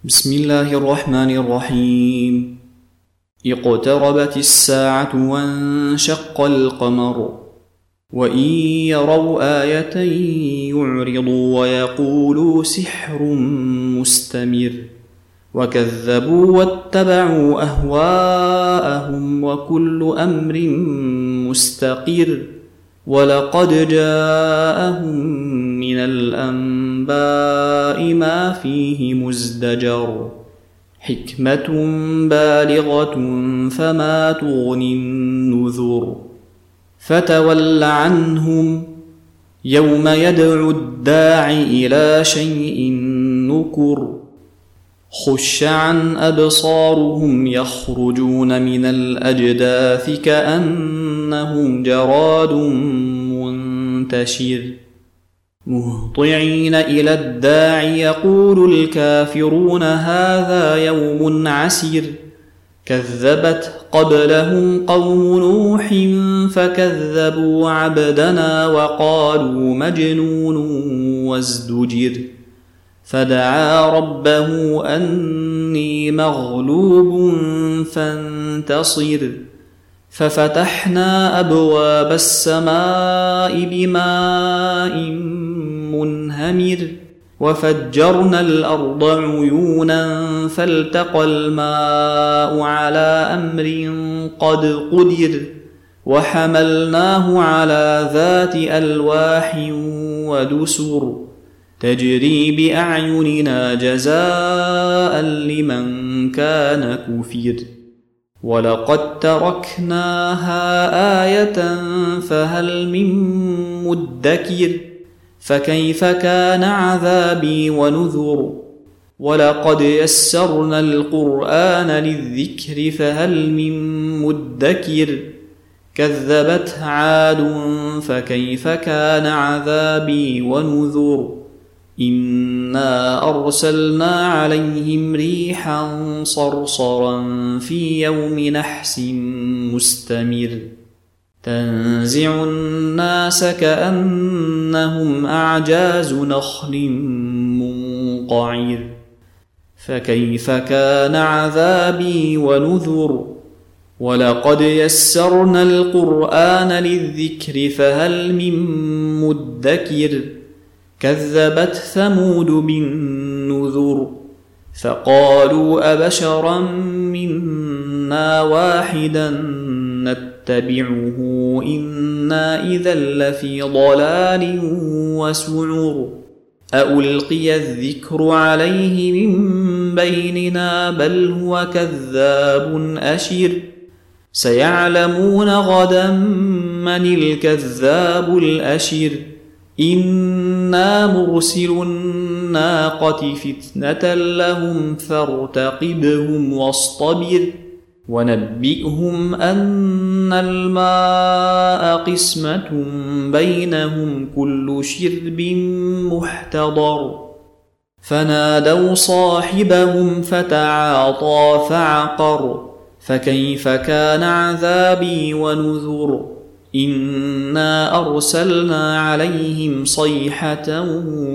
بسم الله الرحمن الرحيم. اقتربت الساعة وانشق القمر وإن يروا آية يعرضوا ويقولوا سحر مستمر وكذبوا واتبعوا أهواءهم وكل أمر مستقر ولقد جاءهم من الأنباء ما فيه مزدجر حكمة بالغة فما تغني النذر فتول عنهم يوم يدعو الداع إلى شيء نكر خش عن أبصارهم يخرجون من الأجداث كأنهم جراد منتشر مهطعين إلى الداع يقول الكافرون هذا يوم عسير كذبت قبلهم قوم نوح فكذبوا عبدنا وقالوا مجنون وازدجر فدعا ربه أني مغلوب فانتصر ففتحنا أبواب السماء بماء منهمر وفجرنا الأرض عيونا فالتقى الماء على أمر قد قدر وحملناه على ذات ألواح ودسر تجري بأعيننا جزاء لمن كان كفر ولقد تركناها آية فهل من مدكر فكيف كان عذابي ونذر ولقد يسرنا القرآن للذكر فهل من مدكر كذبت عاد فكيف كان عذابي ونذر إنا أرسلنا عليهم ريحا صرصرا في يوم نحس مستمر تنزع الناس كأنهم أعجاز نخل منقعر فكيف كان عذابي ونذر ولقد يسرنا القرآن للذكر فهل من مدكر كذبت ثمود بالنذر فقالوا أبشرا منا واحدا نتبعه إنا إذا لفي ضلال وسعر أألقي الذكر عليه من بيننا بل هو كذاب أشر سيعلمون غدا من الكذاب الأشر إنا مرسل الناقة فتنة لهم فارتقبهم واصطبر ونبئهم أن الماء قسمة بينهم كل شرب محتضر فنادوا صاحبهم فتعاطى فعقر فكيف كان عذابي ونذر إنا أرسلنا عليهم صيحة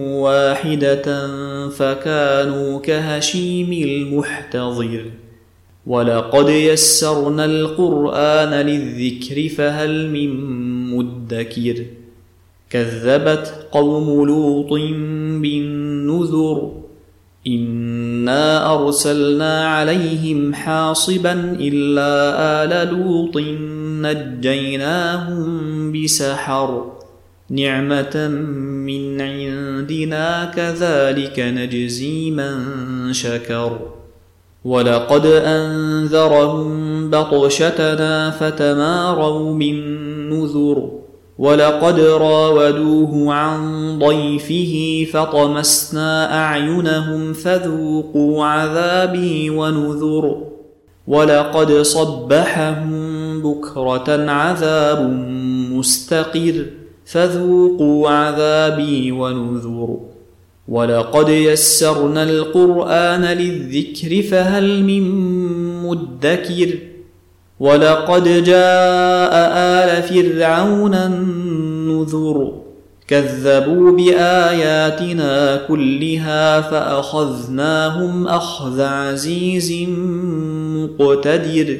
واحدة فكانوا كهشيم المحتضر ولقد يسرنا القرآن للذكر فهل من مدكر كذبت قوم لوط بالنذر إنا أرسلنا عليهم حاصبا إلا آل لوط نجيناهم بسحر نعمة من عندنا كذلك نجزي من شكر ولقد أنذرهم بطشتنا فتماروا بالنذر ولقد راودوه عن ضيفه فطمسنا أعينهم فذوقوا عذابي ونذر ولقد صبحهم بكرة عذاب مستقر فذوقوا عذابي ونذر ولقد يسرنا القرآن للذكر فهل من مدكر ولقد جاء آل فرعون النذر كذبوا بآياتنا كلها فأخذناهم أخذ عزيز مقتدر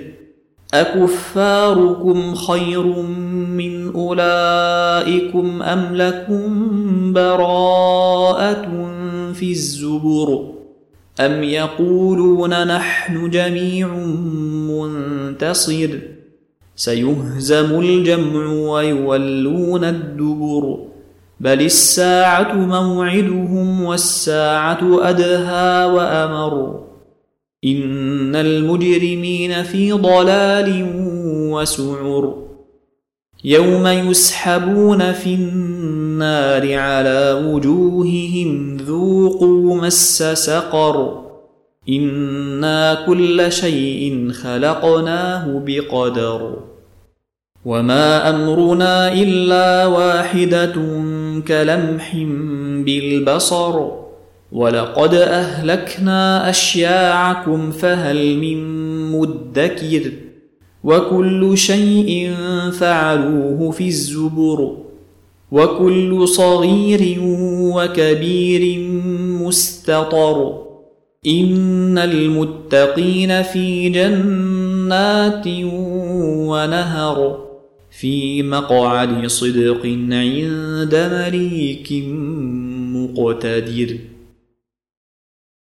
أكفاركم خير من أولئكم أم لكم براءة في الزبر أم يقولون نحن جميع منتصر سيهزم الجمع ويولون الدبر بل الساعة موعدهم والساعة أدهى وأمر إن المجرمين في ضلال وسعر يوم يسحبون في النار على وجوههم ذوقوا مس سقر إنا كل شيء خلقناه بقدر وما أمرنا إلا واحدة كلمح بالبصر ولقد أهلكنا أشياعكم فهل من مدكر وكل شيء فعلوه في الزبر وكل صغير وكبير مستطر إن المتقين في جنات ونهر في مقعد صدق عند مليك مقتدر